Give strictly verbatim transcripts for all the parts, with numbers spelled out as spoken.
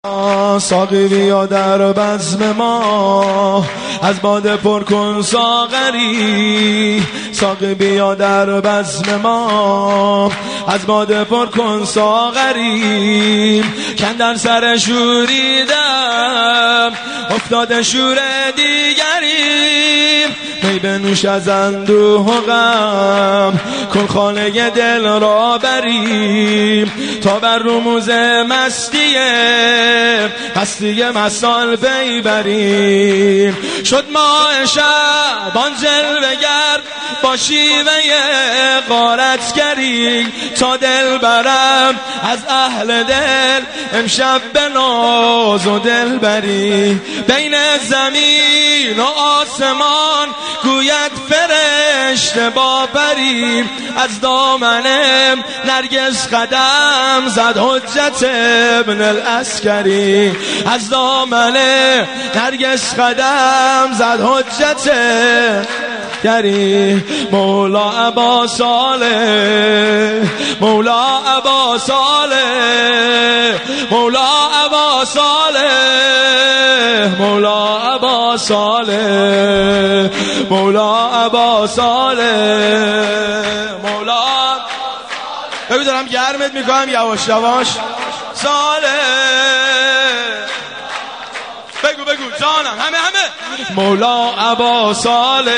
ساقی بیا در بزم ما، از باده پر کن ساغری. ساقی بیا در بزم ما، از باده پر کن ساغری. کندن سر شوریدم، افتاده شور دیگری. می بنوش از اندوه و غم، کن خانه دل را بریم. تا بر رموز مستیه مستی مسال پی بریم. شد ماه شعبان جلوه گر، با شیوه غارتگری. تا دل برم از اهل دل، امشب به ناز و دل بری. بین زمین و آسمان گوید فرشته با پری. از دامن نرگس قدم زد حجت ابن العسکری. از دامن نرگس قدم زد حجت گری. مولا ابا صالح، مولا ابا صالح، مولا ابا صالح، مولا ابا صالح، مولا ابا صالح، مولا. ببین دارم گرمت میکنم یواش یواش. صالح بگو بگو جانم، همه همه. مولا ابا صالح،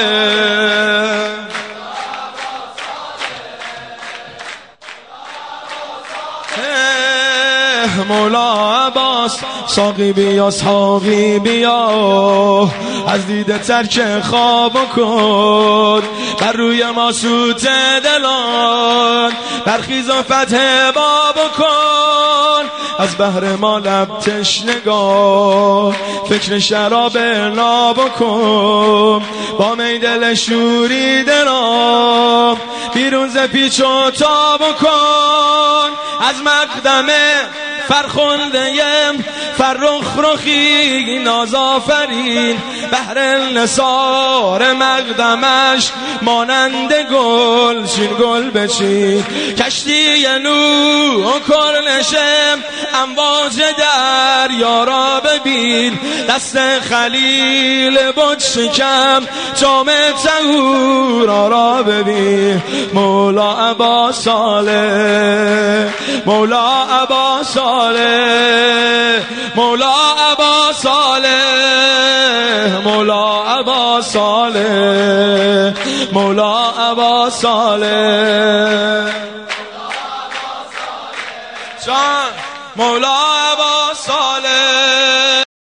مولا عباس. ساقی بیا ساقی بیا، از دیده ترک خواب کن. بر روی ما سوت دلان، برخیز و فتح باب کن. از بحر ما لب تشنگان، فکر شراب ناب کن. با می دل شوریده را، بیرون ز پیچ و تاب کن. از مقدم فرخنده فرخ رخی نازآفرین. بحر نثار مقدمش مانند گل چین گل بچین. کشتی نوح و کرنشم، امواج دریا را ببین. دست خلیل بت شکم، جام طهورا را ببین. مولا ابا صالح، مولا ابا صالح، مولا ابا صالح، مولا ابا صالح، مولا ابا صالح جان. مولا ابا صالح.